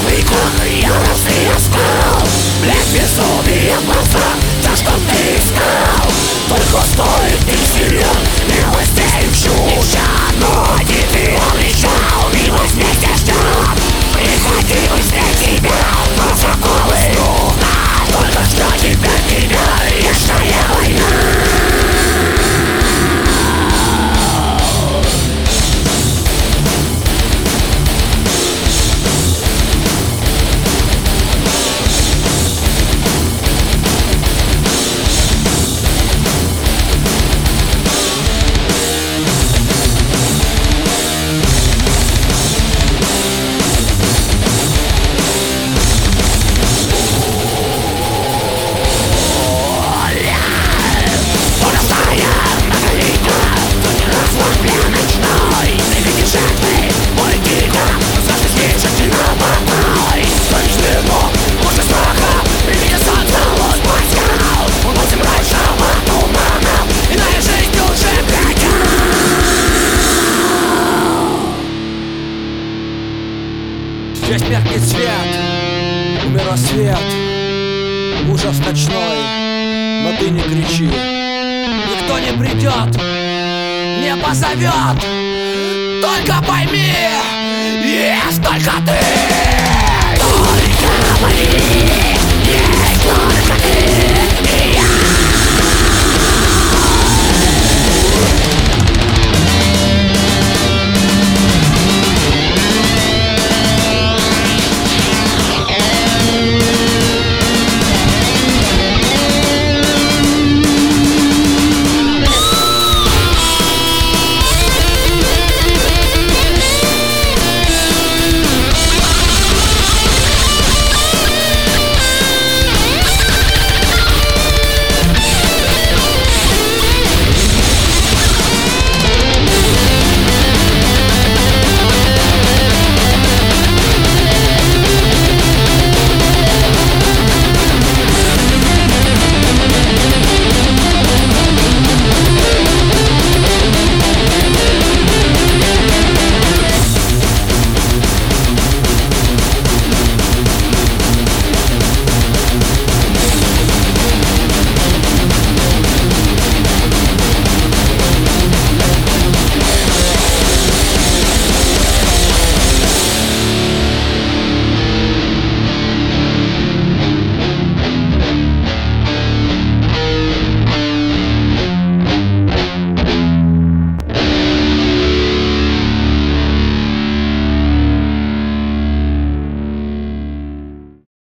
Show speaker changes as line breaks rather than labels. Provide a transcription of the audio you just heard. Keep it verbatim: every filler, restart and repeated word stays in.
криках яростный я стал. Блядь, безумие в глазах, то, что ты искал. Только стоит ты силен, милости чудо. Но не ты, он лечал, милость вместе ждет. Приходи быстрее тебя, протоколы нужно. Только что тебя меня, вечная война.
Здесь меркнет свет, умер рассвет, ужас ночной, но ты не кричи. Никто не придет, не позовет. Только пойми, есть только ты. Только мои